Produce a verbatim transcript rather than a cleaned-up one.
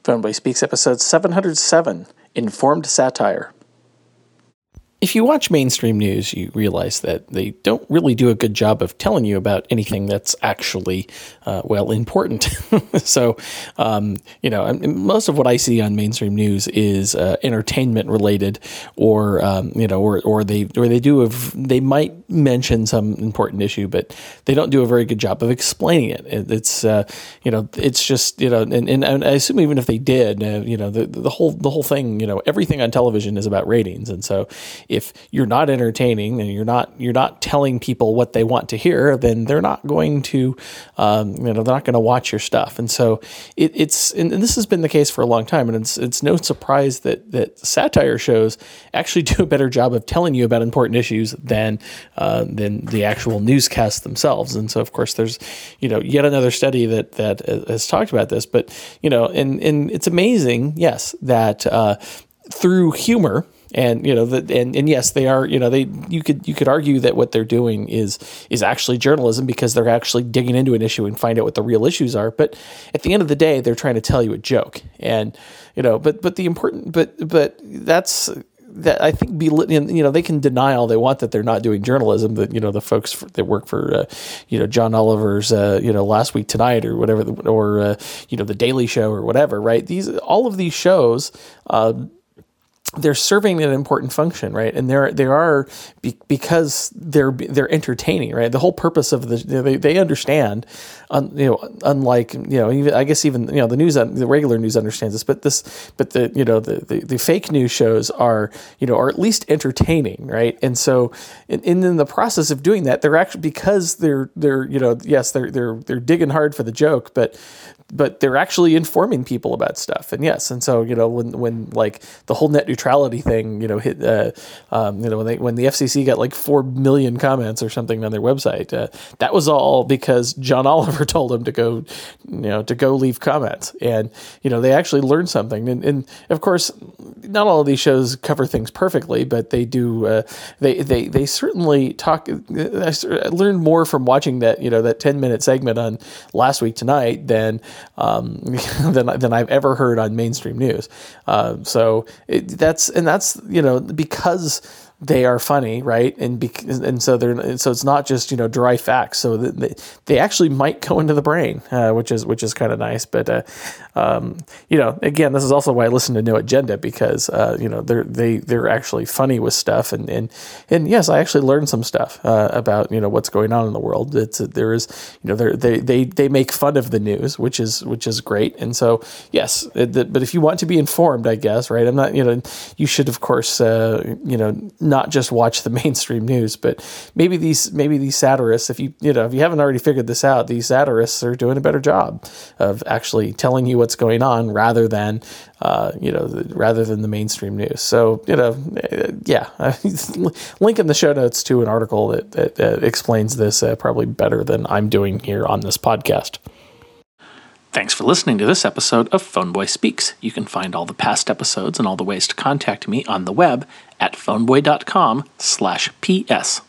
Phoneboy Speaks, episode seven hundred seven, Informed Satire. If you watch mainstream news, you realize that they don't really do a good job of telling you about anything that's actually, uh, well, important. so, um, you know, most of what I see on mainstream news is uh, entertainment related, or um, you know, or or they or they do a, they might mention some important issue, but they don't do a very good job of explaining it. It's uh, you know, it's just you know, and, and, and I assume even if they did, uh, you know, the the whole the whole thing, you know, everything on television is about ratings, and so. If you're not entertaining and you're not you're not telling people what they want to hear, then they're not going to um, you know they're not going to watch your stuff. And so it, it's and this has been the case for a long time. And it's it's no surprise that that satire shows actually do a better job of telling you about important issues than uh, than the actual newscasts themselves. And so of course there's you know yet another study that that has talked about this. But you know and and it's amazing, yes, that uh, through humor. And you know, the, and and yes, they are. You know, they you could you could argue that what they're doing is is actually journalism because they're actually digging into an issue and find out what the real issues are. But at the end of the day, they're trying to tell you a joke. And you know, but but the important, but but that's. That I think, be, you know, they can deny all they want that they're not doing journalism. That you know, the folks for, that work for, uh, you know, John Oliver's, uh, you know, Last Week Tonight or whatever, or uh, you know, the Daily Show or whatever. Right? These all of these shows. Uh, They're serving an important function, right? And they're they are be, because they're they're entertaining, right? The whole purpose of the they they understand, un, you know, unlike you know, even, I guess even you know the news the regular news understands this, but this but the you know the, the, the fake news shows are you know are at least entertaining, right? And so in, in the process of doing that, they're actually because they're they're you know yes they're they're they're digging hard for the joke, but. But they're actually informing people about stuff, and yes, and so you know when when like the whole net neutrality thing, you know, hit, uh, um, you know when they when the F C C got like four million comments or something on their website, uh, that was all because John Oliver told them to go, you know, to go leave comments, and you know they actually learned something, and, and of course, not all of these shows cover things perfectly, but they do. Uh, they they they certainly talk. I learned more from watching that you know that ten minute segment on Last Week Tonight than. Um, than than I've ever heard on mainstream news. Uh, so it, that's and that's you know because they are funny, right? And because, and so they're so it's not just you know dry facts. So they they actually might go into the brain, uh, which is which is kind of nice. But uh, um, you know, again, this is also why I listen to No Agenda because uh, you know they're they they're actually funny with stuff, and and and yes, I actually learned some stuff uh, about you know what's going on in the world. It's there is you know they they they make fun of the news, which is which is great. And so yes, it, but if you want to be informed, I guess right. I'm not you know you should of course uh, you know. not just watch the mainstream news, but maybe these maybe these satirists, if you you know if you haven't already figured this out, these satirists are doing a better job of actually telling you what's going on rather than uh, you know the, rather than the mainstream news. So you know yeah, link in the show notes to an article that, that uh, explains this uh, probably better than I'm doing here on this podcast. Thanks for listening to this episode of Phoneboy Speaks. You can find all the past episodes and all the ways to contact me on the web at phoneboy dot com slash P S.